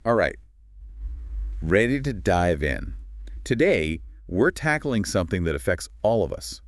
All right, ready to dive in. Today, we're tackling something that affects all of us,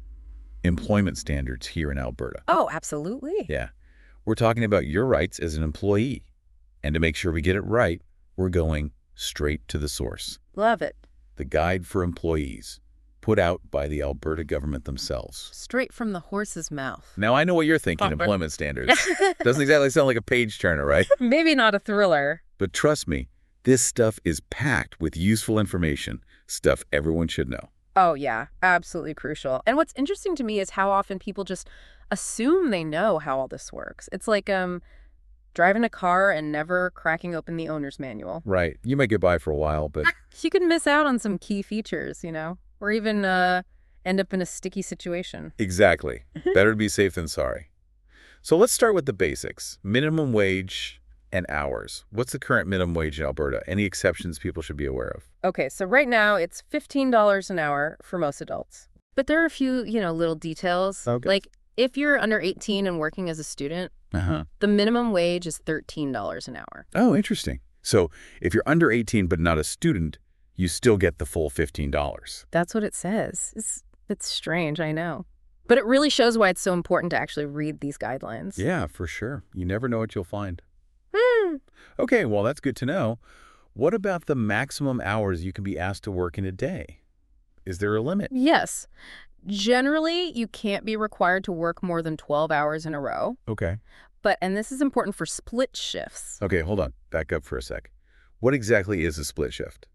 employment standards here in Alberta. Oh, absolutely. Yeah, we're talking about your rights as an employee. And to make sure we get it right, we're going straight to the source. Love it. The Guide for Employees, put out by the Alberta government themselves. Straight from the horse's mouth. Now, I know what you're thinking, employment standards. Doesn't exactly sound like a page-turner, right? Maybe not a thriller. But trust me, this stuff is packed with useful information, stuff everyone should know. Oh, yeah, absolutely crucial. And what's interesting to me is how often people just assume they know how all this works. It's like driving a car and never cracking open the owner's manual. Right. You might get by for a while, but You can miss out on some key features, or even end up in a sticky situation. exactly. Better to be safe than sorry. So let's start with the basics. Minimum wage and hours. What's the current minimum wage in Alberta? Any exceptions people should be aware of? Okay, so right now it's $15 an hour for most adults. But there are a few, little details. Okay. Like if you're under 18 and working as a student, Uh-huh. the minimum wage is $13 an hour. Oh, interesting. So if you're under 18 but not a student, you still get the full $15. That's what it says. It's strange, I know. But it really shows why it's so important to actually read these guidelines. Yeah, for sure. You never know what you'll find. Hmm. Okay, well, that's good to know. What about the maximum hours you can be asked to work in a day? Is there a limit? Yes. Generally, you can't be required to work more than 12 hours in a row. Okay. And this is important for split shifts. Okay, hold on. Back up for a sec. What exactly is a split shift?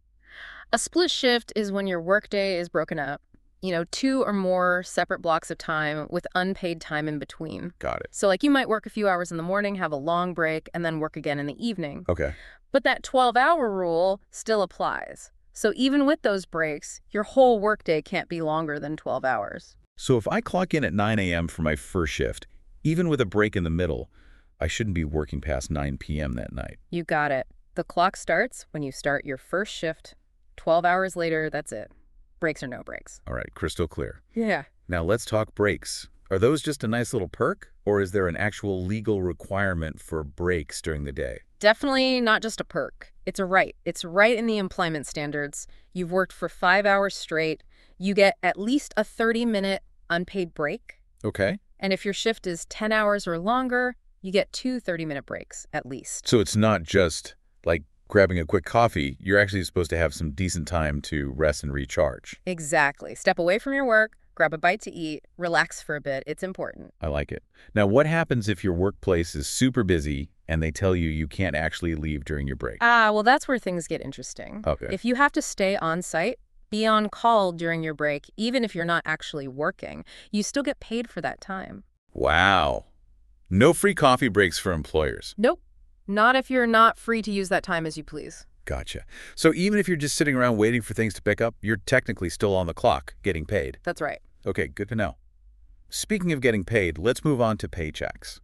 A split shift is when your workday is broken up, two or more separate blocks of time with unpaid time in between. Got it. So you might work a few hours in the morning, have a long break, and then work again in the evening. Okay. But that 12-hour rule still applies. So even with those breaks, your whole workday can't be longer than 12 hours. So if I clock in at 9 a.m. for my first shift, even with a break in the middle, I shouldn't be working past 9 p.m. that night. You got it. The clock starts when you start your first shift. 12 hours later, that's it. Breaks or no breaks. All right, crystal clear. Yeah. Now let's talk breaks. Are those just a nice little perk, or is there an actual legal requirement for breaks during the day? Definitely not just a perk. It's a right. It's right in the employment standards. You've worked for 5 hours straight. You get at least a 30-minute unpaid break. Okay. And if your shift is 10 hours or longer, you get 2 30-minute breaks at least. So it's not just like grabbing a quick coffee. You're actually supposed to have some decent time to rest and recharge. Exactly. Step away from your work, grab a bite to eat, relax for a bit. It's important. I like it. Now, what happens if your workplace is super busy and they tell you you can't actually leave during your break? Well, that's where things get interesting. Okay. If you have to stay on site, be on call during your break, even if you're not actually working, you still get paid for that time. Wow. No free coffee breaks for employers. Nope. Not if you're not free to use that time as you please. Gotcha. So even if you're just sitting around waiting for things to pick up, you're technically still on the clock, getting paid. That's right. Okay, good to know. Speaking of getting paid, let's move on to paychecks.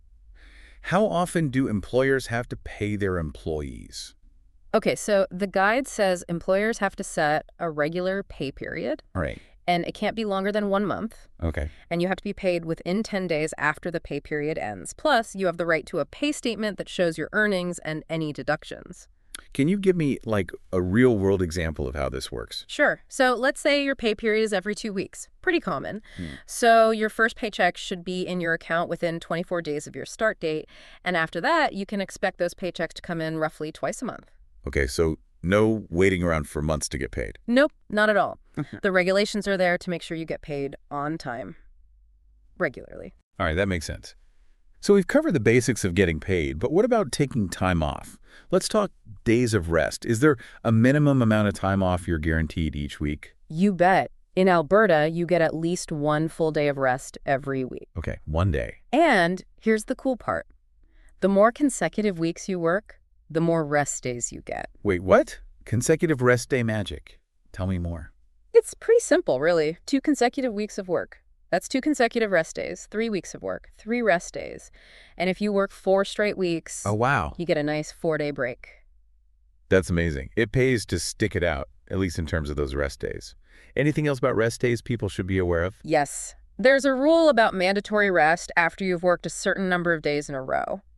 How often do employers have to pay their employees? Okay, so the guide says employers have to set a regular pay period, All right. and it can't be longer than 1 month, Okay. and you have to be paid within 10 days after the pay period ends. Plus, you have the right to a pay statement that shows your earnings and any deductions. Can you give me, like, a real-world example of how this works? Sure. So let's say your pay period is every 2 weeks. Pretty common. So your first paycheck should be in your account within 24 days of your start date. And after that, you can expect those paychecks to come in roughly twice a month. Okay, so no waiting around for months to get paid. Nope, not at all. The regulations are there to make sure you get paid on time, regularly. All right, that makes sense. So we've covered the basics of getting paid, but what about taking time off? Let's talk days of rest. Is there a minimum amount of time off you're guaranteed each week? You bet. In Alberta, you get at least 1 full day of rest every week. Okay, 1 day. And here's the cool part. The more consecutive weeks you work, the more rest days you get. Wait, what? Consecutive rest day magic. Tell me more. It's pretty simple, really. 2 consecutive weeks of work. That's 2 consecutive rest days, 3 weeks of work, 3 rest days. And if you work 4 straight weeks, Oh, wow. you get a nice 4-day break. That's amazing. It pays to stick it out, at least in terms of those rest days. Anything else about rest days people should be aware of? Yes. There's a rule about mandatory rest after you've worked a certain number of days in a row.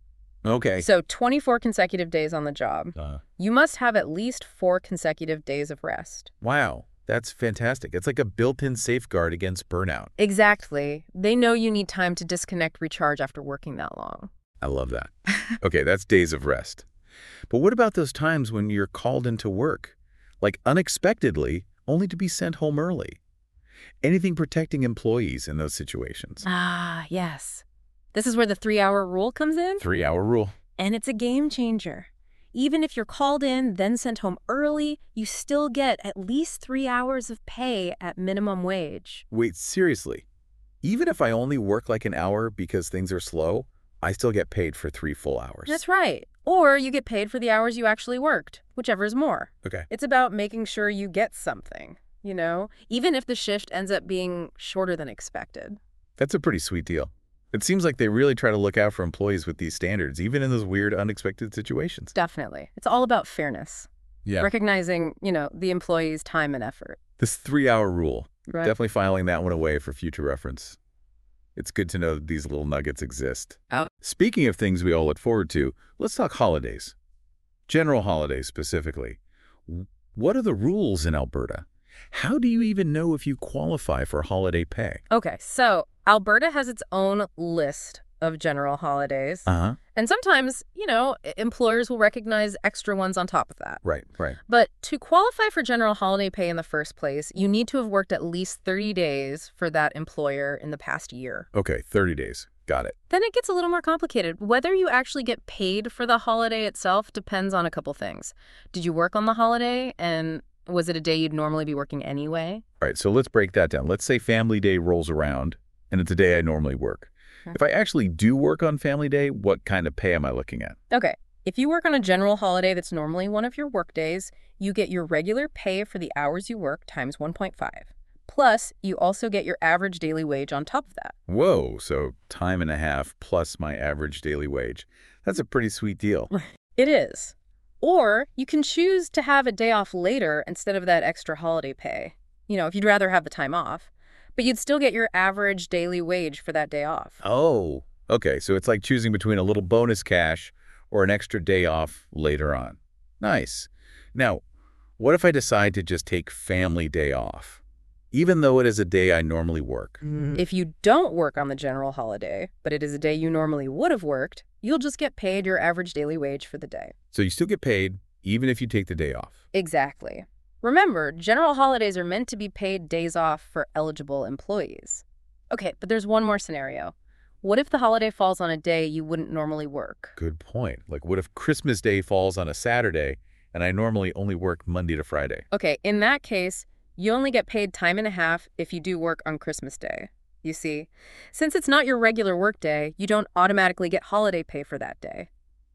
Okay. So 24 consecutive days on the job. Uh, You must have at least 4 consecutive days of rest. wow, that's fantastic. It's like a built-in safeguard against burnout. Exactly. They know you need time to disconnect, recharge after working that long. I love that. Okay, that's days of rest. But what about those times when you're called into work, like unexpectedly, only to be sent home early? Anything protecting employees in those situations? Ah, yes. This is where the 3-hour rule comes in, 3-hour rule. and it's a game changer. Even if you're called in, then sent home early, you still get at least 3 hours of pay at minimum wage. Wait, seriously? Even if I only work like an hour because things are slow, I still get paid for 3 full hours. That's right. Or you get paid for the hours you actually worked, whichever is more. Okay. It's about making sure you get something, even if the shift ends up being shorter than expected. That's a pretty sweet deal. It seems like they really try to look out for employees with these standards, even in those weird, unexpected situations. Definitely. It's all about fairness. Yeah. Recognizing, the employee's time and effort. This 3-hour rule, Right? definitely filing that one away for future reference. It's good to know that these little nuggets exist. Oh. Speaking of things we all look forward to, let's talk holidays. General holidays specifically. What are the rules in Alberta? How do you even know if you qualify for holiday pay? Okay, so Alberta has its own list of general holidays. Uh-huh. And sometimes, employers will recognize extra ones on top of that. Right. But to qualify for general holiday pay in the first place, you need to have worked at least 30 days for that employer in the past year. Okay, 30 days. Got it. Then it gets a little more complicated. Whether you actually get paid for the holiday itself depends on a couple things. Did you work on the holiday, and was it a day you'd normally be working anyway? All right, so let's break that down. Let's say Family Day rolls around, and it's a day I normally work. If I actually do work on Family Day, what kind of pay am I looking at? Okay, if you work on a general holiday that's normally one of your work days, you get your regular pay for the hours you work times 1.5. Plus, you also get your average daily wage on top of that. Whoa, so time and a half plus my average daily wage. That's a pretty sweet deal. It is. Or you can choose to have a day off later instead of that extra holiday pay, if you'd rather have the time off. But you'd still get your average daily wage for that day off. Oh, okay, so it's like choosing between a little bonus cash or an extra day off later on. Nice. Now, what if I decide to just take Family Day off, even though it is a day I normally work? If you don't work on the general holiday, but it is a day you normally would have worked, you'll just get paid your average daily wage for the day. So you still get paid even if you take the day off. Exactly. Remember, general holidays are meant to be paid days off for eligible employees. Okay, but there's one more scenario. What if the holiday falls on a day you wouldn't normally work? Good point. Like, what if Christmas Day falls on a Saturday and I normally only work Monday to Friday? Okay, in that case, you only get paid time and a half if you do work on Christmas Day. You see, since it's not your regular work day, you don't automatically get holiday pay for that day.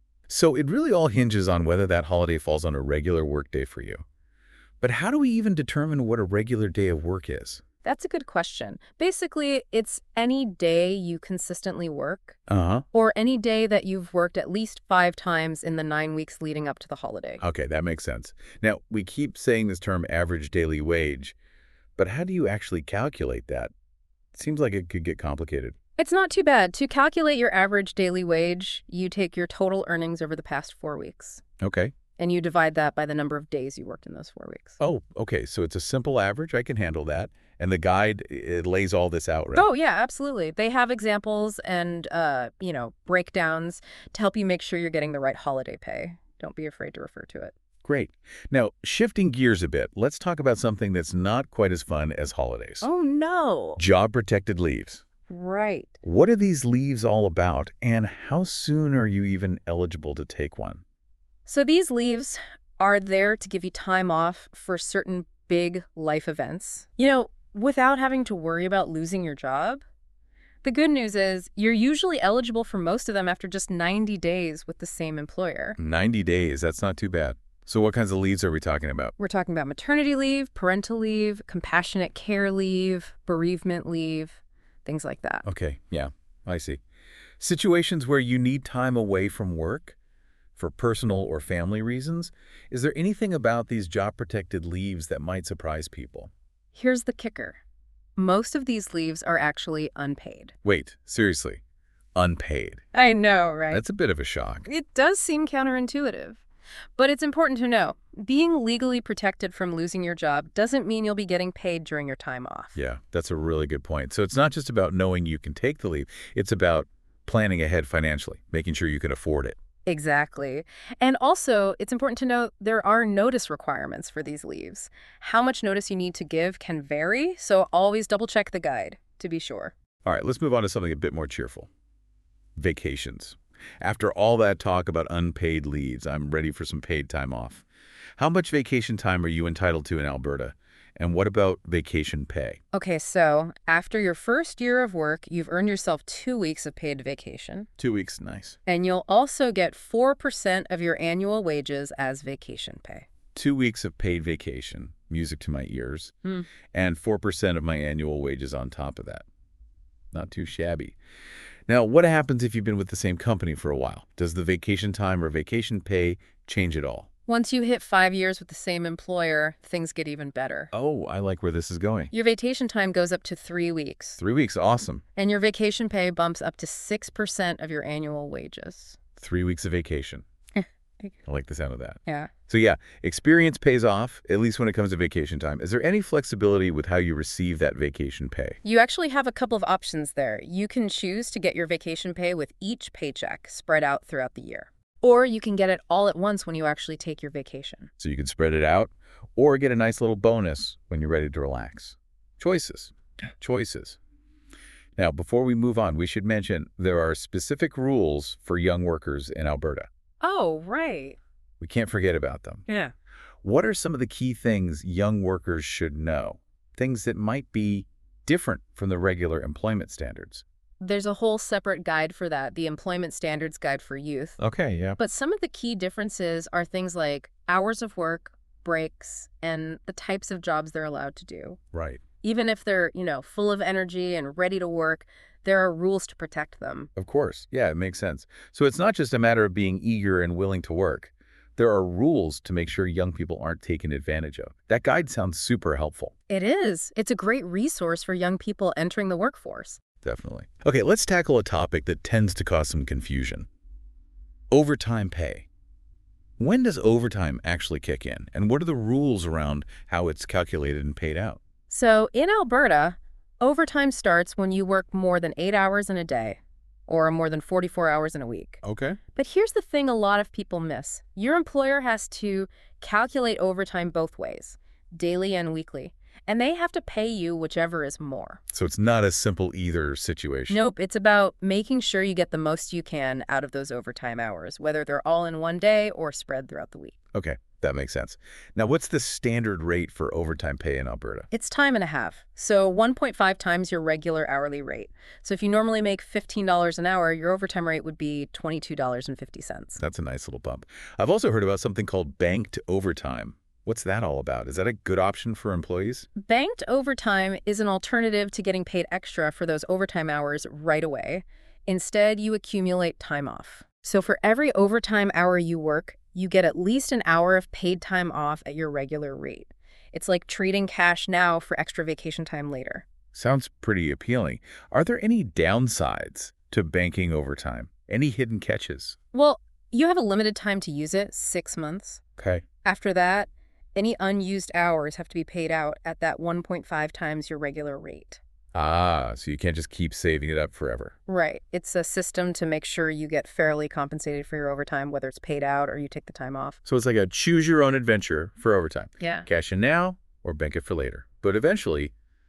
So it really all hinges on whether that holiday falls on a regular work day for you. But how do we even determine what a regular day of work is? That's a good question. Basically, it's any day you consistently work, Uh-huh. or any day that you've worked at least 5 times in the 9 weeks leading up to the holiday. Okay, that makes sense. Now, we keep saying this term average daily wage, but how do you actually calculate that? It seems like it could get complicated. It's not too bad. To calculate your average daily wage, you take your total earnings over the past 4 weeks, Okay. and you divide that by the number of days you worked in those 4 weeks. Oh, okay. So it's a simple average. I can handle that. And the guide, it lays all this out, right? Oh, yeah, absolutely. They have examples and, breakdowns to help you make sure you're getting the right holiday pay. Don't be afraid to refer to it. Great. Now, shifting gears a bit, let's talk about something that's not quite as fun as holidays. Oh, no. Job-protected leaves. Right. What are these leaves all about, and how soon are you even eligible to take one? So these leaves are there to give you time off for certain big life events, without having to worry about losing your job. The good news is you're usually eligible for most of them after just 90 days with the same employer. 90 days, that's not too bad. So what kinds of leaves are we talking about? We're talking about maternity leave, parental leave, compassionate care leave, bereavement leave, things like that. Okay, yeah, I see. Situations where you need time away from work for personal or family reasons, is there anything about these job-protected leaves that might surprise people? Here's the kicker. Most of these leaves are actually unpaid. Wait, seriously, unpaid. I know, right? That's a bit of a shock. It does seem counterintuitive. But it's important to know, being legally protected from losing your job doesn't mean you'll be getting paid during your time off. Yeah, that's a really good point. So it's not just about knowing you can take the leave. It's about planning ahead financially, making sure you can afford it. Exactly. And also, it's important to note there are notice requirements for these leaves. How much notice you need to give can vary, so always double check the guide to be sure. All right, let's move on to something a bit more cheerful. Vacations. After all that talk about unpaid leaves, I'm ready for some paid time off. How much vacation time are you entitled to in Alberta? And what about vacation pay? Okay, so after your first year of work, you've earned yourself 2 weeks of paid vacation. 2 weeks, nice. And you'll also get 4% of your annual wages as vacation pay. 2 weeks of paid vacation, music to my ears, Hmm. and 4% of my annual wages on top of that. Not too shabby. Now, what happens if you've been with the same company for a while? Does the vacation time or vacation pay change at all? Once you hit 5 years with the same employer, things get even better. Oh, I like where this is going. Your vacation time goes up to 3 weeks, 3 weeks, awesome. and your vacation pay bumps up to 6% of your annual wages. 3 weeks of vacation. I like the sound of that. Yeah. So yeah, experience pays off, at least when it comes to vacation time. Is there any flexibility with how you receive that vacation pay? You actually have a couple of options there. You can choose to get your vacation pay with each paycheck spread out throughout the year. Or you can get it all at once when you actually take your vacation. So you can spread it out or get a nice little bonus when you're ready to relax. Choices. Choices. Now, before we move on, we should mention there are specific rules for young workers in Alberta. Oh, right. We can't forget about them. Yeah. What are some of the key things young workers should know? Things that might be different from the regular employment standards. There's a whole separate guide for that, the Employment Standards Guide for Youth. Okay, yeah. But some of the key differences are things like hours of work, breaks, and the types of jobs they're allowed to do. Right. Even if they're, full of energy and ready to work, there are rules to protect them. Of course. Yeah, it makes sense. So it's not just a matter of being eager and willing to work. There are rules to make sure young people aren't taken advantage of. That guide sounds super helpful. It is. It's a great resource for young people entering the workforce. Definitely. Okay, let's tackle a topic that tends to cause some confusion. Overtime pay. When does overtime actually kick in? And what are the rules around how it's calculated and paid out? So in Alberta, overtime starts when you work more than 8 hours in a day or more than 44 hours in a week. Okay. But here's the thing a lot of people miss. Your employer has to calculate overtime both ways, daily and weekly, and they have to pay you whichever is more. So it's not a simple either situation. Nope, it's about making sure you get the most you can out of those overtime hours, whether they're all in one day or spread throughout the week. Okay, that makes sense. Now, what's the standard rate for overtime pay in Alberta? It's time and a half, so 1.5 times your regular hourly rate. So if you normally make $15 an hour, your overtime rate would be $22.50. That's a nice little bump. I've also heard about something called banked overtime. What's that all about? Is that a good option for employees? Banked overtime is an alternative to getting paid extra for those overtime hours right away. Instead, you accumulate time off. So for every overtime hour you work, you get at least an hour of paid time off at your regular rate. It's like trading cash now for extra vacation time later. Sounds pretty appealing. Are there any downsides to banking overtime? Any hidden catches? Well, you have a limited time to use it, 6 months. Okay. After that, any unused hours have to be paid out at that 1.5 times your regular rate. Ah, so you can't just keep saving it up forever. Right. It's a system to make sure you get fairly compensated for your overtime, whether it's paid out or you take the time off. So it's like a choose your own adventure for overtime. Yeah. Cash in now or bank it for later. But eventually, you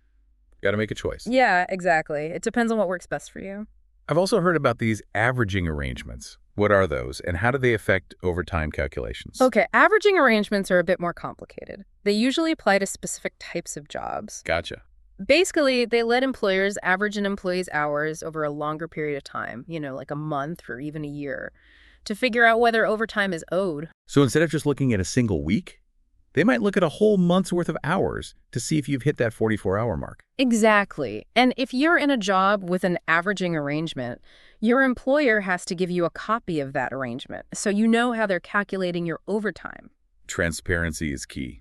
got to make a choice. Yeah, exactly. It depends on what works best for you. I've also heard about these averaging arrangements. What are those, and how do they affect overtime calculations? Okay, averaging arrangements are a bit more complicated. They usually apply to specific types of jobs. Gotcha. Basically, they let employers average an employee's hours over a longer period of time, like a month or even a year, to figure out whether overtime is owed. So instead of just looking at a single week, they might look at a whole month's worth of hours to see if you've hit that 44-hour mark. Exactly. And if you're in a job with an averaging arrangement, your employer has to give you a copy of that arrangement, so you know how they're calculating your overtime. Transparency is key.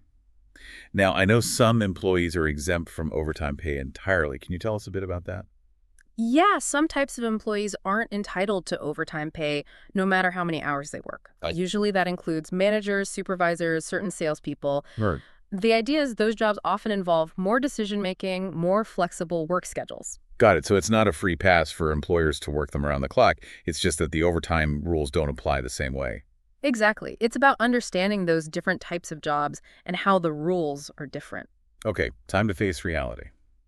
Now, I know some employees are exempt from overtime pay entirely. Can you tell us a bit about that? Yeah, some types of employees aren't entitled to overtime pay no matter how many hours they work. I- Usually that includes managers, supervisors, certain salespeople. Right. The idea is those jobs often involve more decision-making, more flexible work schedules. Got it. So it's not a free pass for employers to work them around the clock. It's just that the overtime rules don't apply the same way. Exactly. It's about understanding those different types of jobs and how the rules are different. Okay, time to face reality.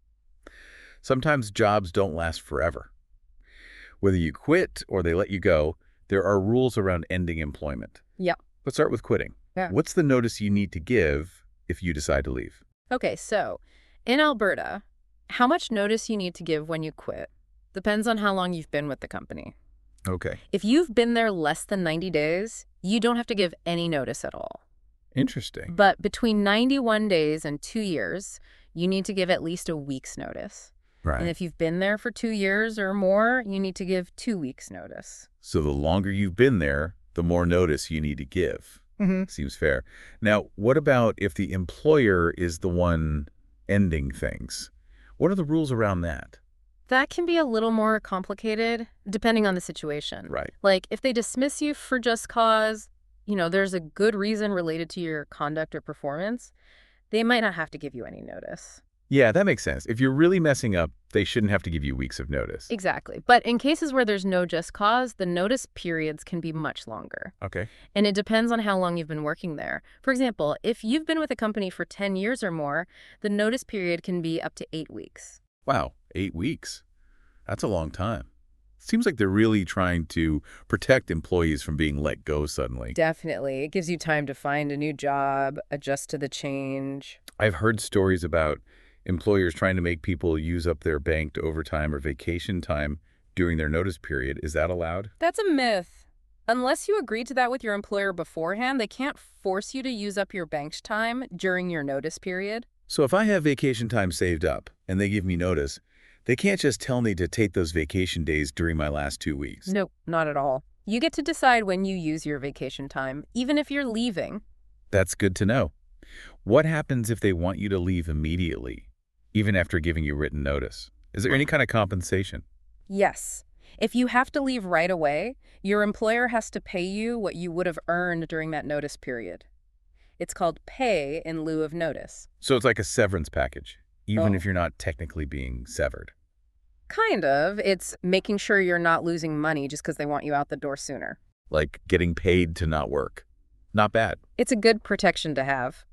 Sometimes jobs don't last forever. Whether you quit or they let you go, there are rules around ending employment. Yeah. Let's start with quitting. Yeah. What's the notice you need to give if you decide to leave? Okay, so in Alberta, how much notice you need to give when you quit depends on how long you've been with the company. Okay. If you've been there less than 90 days, you don't have to give any notice at all. Interesting. But between 91 days and 2 years, you need to give at least a week's notice. And Right. if you've been there for 2 years or more, you need to give 2 weeks' notice. So the longer you've been there, the more notice you need to give. Seems fair. Now, what about if the employer is the one ending things? What are the rules around that? That can be a little more complicated depending on the situation. Right. Like if they dismiss you for just cause, there's a good reason related to your conduct or performance, they might not have to give you any notice. Yeah, that makes sense. If you're really messing up, they shouldn't have to give you weeks of notice. Exactly. But in cases where there's no just cause, the notice periods can be much longer. Okay. And it depends on how long you've been working there. For example, if you've been with a company for 10 years or more, the notice period can be up to 8 weeks. Wow, 8 weeks. That's a long time. Seems like they're really trying to protect employees from being let go suddenly. Definitely. It gives you time to find a new job, adjust to the change. I've heard stories about employers trying to make people use up their banked overtime or vacation time during their notice period. Is that allowed? That's a myth. Unless you agree to that with your employer beforehand, they can't force you to use up your banked time during your notice period. So if I have vacation time saved up and they give me notice, they can't just tell me to take those vacation days during my last 2 weeks. Nope, not at all. You get to decide when you use your vacation time, even if you're leaving. That's good to know. What happens if they want you to leave immediately, even after giving you written notice? Is there any kind of compensation? Yes. If you have to leave right away, your employer has to pay you what you would have earned during that notice period. It's called pay in lieu of notice. So it's like a severance package, even Oh. if you're not technically being severed. Kind of. It's making sure you're not losing money just because they want you out the door sooner. Like getting paid to not work. Not bad. It's a good protection to have.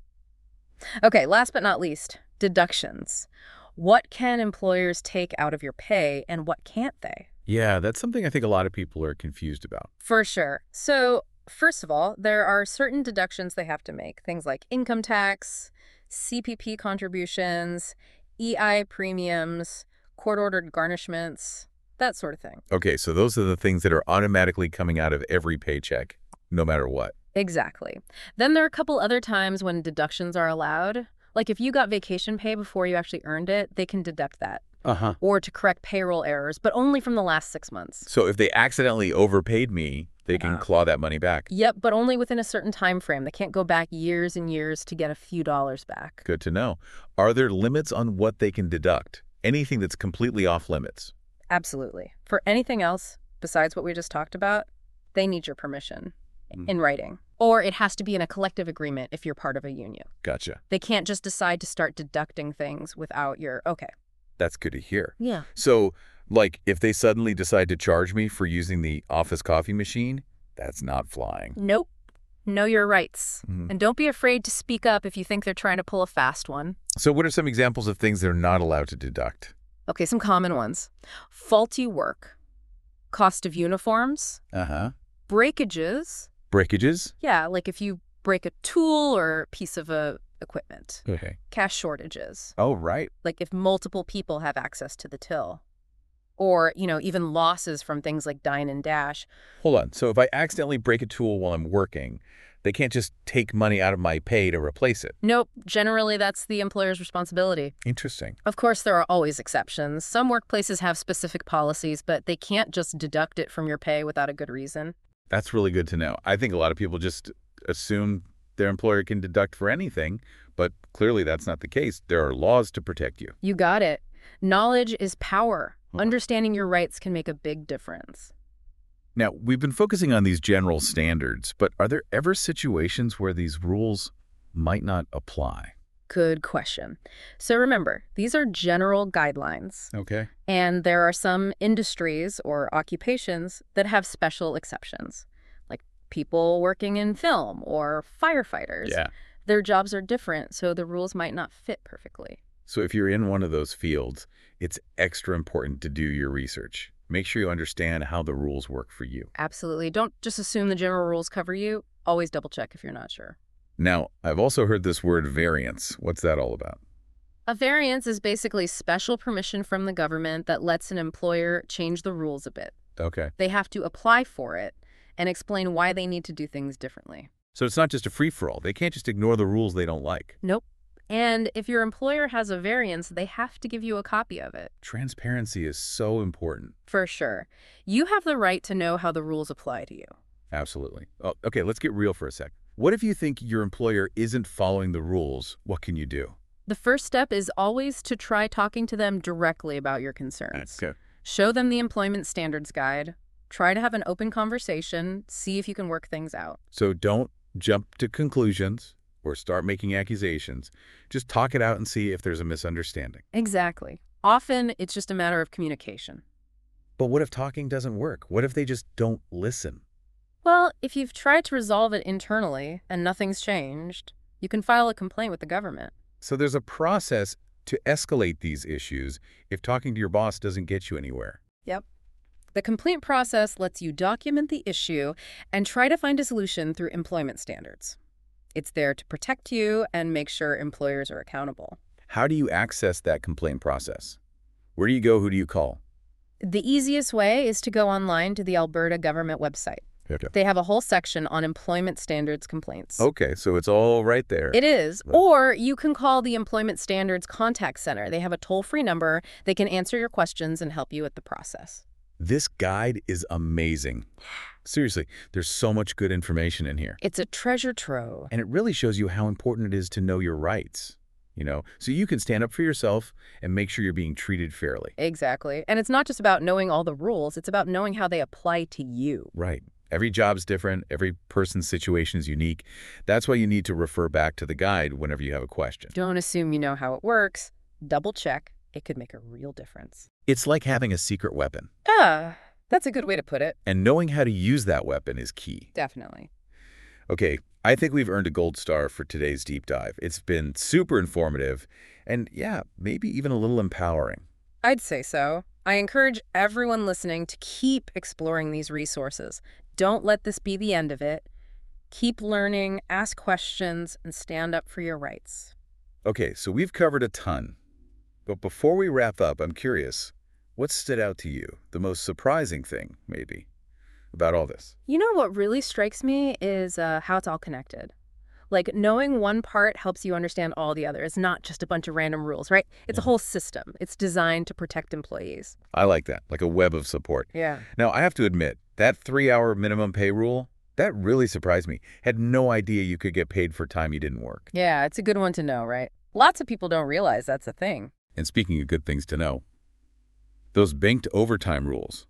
Okay, last but not least, deductions. What can employers take out of your pay and what can't they? Yeah, that's something I think a lot of people are confused about. For sure. So, first of all, there are certain deductions they have to make. Things like income tax, CPP contributions, EI premiums, court-ordered garnishments, that sort of thing. Okay, so those are the things that are automatically coming out of every paycheck, no matter what. Exactly. Then there are a couple other times when deductions are allowed. Like if you got vacation pay before you actually earned it, they can deduct that. Uh-huh. Or to correct payroll errors, but only from the last 6 months. So if they accidentally overpaid me, they can claw that money back. Yep, but only within a certain time frame. They can't go back years and years to get a few dollars back. Good to know. Are there limits on what they can deduct? Anything that's completely off limits? Absolutely. For anything else, besides what we just talked about, they need your permission in writing. Or it has to be in a collective agreement if you're part of a union. Gotcha. They can't just decide to start deducting things without your, okay. That's good to hear. Yeah. So, like, if they suddenly decide to charge me for using the office coffee machine, that's not flying. Nope. Know your rights. Mhm. And don't be afraid to speak up if you think they're trying to pull a fast one. So what are some examples of things they're not allowed to deduct? Okay, some common ones. Faulty work. Cost of uniforms. Uh-huh. Breakages. Breakages? Yeah, like if you break a tool or piece of equipment. Okay. Cash shortages. Oh, right. Like if multiple people have access to the till. Or, even losses from things like Dine and Dash. Hold on. So if I accidentally break a tool while I'm working, they can't just take money out of my pay to replace it. Nope, generally that's the employer's responsibility. Interesting. Of course, there are always exceptions. Some workplaces have specific policies, but they can't just deduct it from your pay without a good reason. That's really good to know. I think a lot of people just assume their employer can deduct for anything, but clearly that's not the case. There are laws to protect you. You got it. Knowledge is power. Understanding your rights can make a big difference. Now, we've been focusing on these general standards, but are there ever situations where these rules might not apply? Good question. So remember, these are general guidelines, Okay. and there are some industries or occupations that have special exceptions, like people working in film or firefighters. Yeah. Their jobs are different, so the rules might not fit perfectly. So if you're in one of those fields, it's extra important to do your research. Make sure you understand how the rules work for you. Absolutely. Don't just assume the general rules cover you. Always double check if you're not sure. Now, I've also heard this word variance. What's that all about? A variance is basically special permission from the government that lets an employer change the rules a bit. Okay. They have to apply for it and explain why they need to do things differently. So it's not just a free-for-all. They can't just ignore the rules they don't like. Nope. And if your employer has a variance, they have to give you a copy of it. Transparency is so important. For sure. You have the right to know how the rules apply to you. Absolutely. Oh, okay, let's get real for a sec. What if you think your employer isn't following the rules? What can you do? The first step is always to try talking to them directly about your concerns. Okay. Show them the Employment Standards Guide. Try to have an open conversation. See if you can work things out. So don't jump to conclusions or start making accusations. Just talk it out and see if there's a misunderstanding. Exactly. Often, it's just a matter of communication. But what if talking doesn't work? What if they just don't listen? Well, if you've tried to resolve it internally and nothing's changed, you can file a complaint with the government. So there's a process to escalate these issues if talking to your boss doesn't get you anywhere. Yep. The complaint process lets you document the issue and try to find a solution through employment standards. It's there to protect you and make sure employers are accountable. How do you access that complaint process? Where do you go? Who do you call? The easiest way is to go online to the Alberta government website. Okay. They have a whole section on employment standards complaints. Okay, so it's all right there. It is. Or you can call the Employment Standards Contact Center. They have a toll-free number. They can answer your questions and help you with the process. This guide is amazing. Seriously, there's so much good information in here. It's a treasure trove. And it really shows you how important it is to know your rights, so you can stand up for yourself and make sure you're being treated fairly. Exactly. And it's not just about knowing all the rules. It's about knowing how they apply to you. Right. Every job's different. Every person's situation is unique. That's why you need to refer back to the guide whenever you have a question. Don't assume you know how it works. Double check. It could make a real difference. It's like having a secret weapon. That's a good way to put it. And knowing how to use that weapon is key. Definitely. Okay, I think we've earned a gold star for today's deep dive. It's been super informative and, yeah, maybe even a little empowering. I'd say so. I encourage everyone listening to keep exploring these resources. Don't let this be the end of it. Keep learning, ask questions, and stand up for your rights. Okay, so we've covered a ton. But before we wrap up, I'm curious, what stood out to you? The most surprising thing, maybe, about all this? You know what really strikes me is how it's all connected. Like, knowing one part helps you understand all the others, not just a bunch of random rules, right? It's a whole system. It's designed to protect employees. I like that, like a web of support. Yeah. Now, I have to admit, that 3-hour minimum pay rule, that really surprised me. Had no idea you could get paid for time you didn't work. Yeah, it's a good one to know, right? Lots of people don't realize that's a thing. And speaking of good things to know, those banked overtime rules,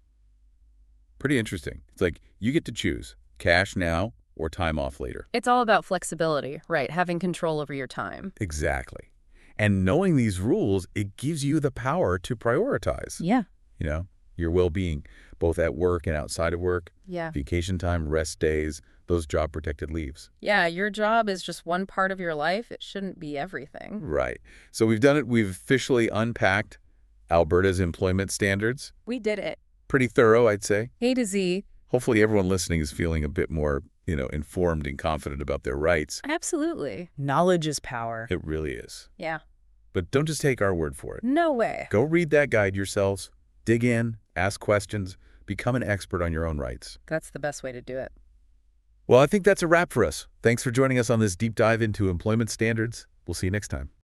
pretty interesting. It's like you get to choose cash now or time off later. It's all about flexibility, right? Having control over your time. Exactly. And knowing these rules, it gives you the power to prioritize. Yeah. Your well-being, both at work and outside of work. Yeah. Vacation time, rest days, those job-protected leaves. Yeah, your job is just one part of your life. It shouldn't be everything. Right. So we've done it. We've officially unpacked Alberta's employment standards. We did it. Pretty thorough, I'd say. A to Z. Hopefully everyone listening is feeling a bit more, informed and confident about their rights. Absolutely. Knowledge is power. It really is. Yeah. But don't just take our word for it. No way. Go read that guide yourselves. Dig in, ask questions, become an expert on your own rights. That's the best way to do it. Well, I think that's a wrap for us. Thanks for joining us on this deep dive into employment standards. We'll see you next time.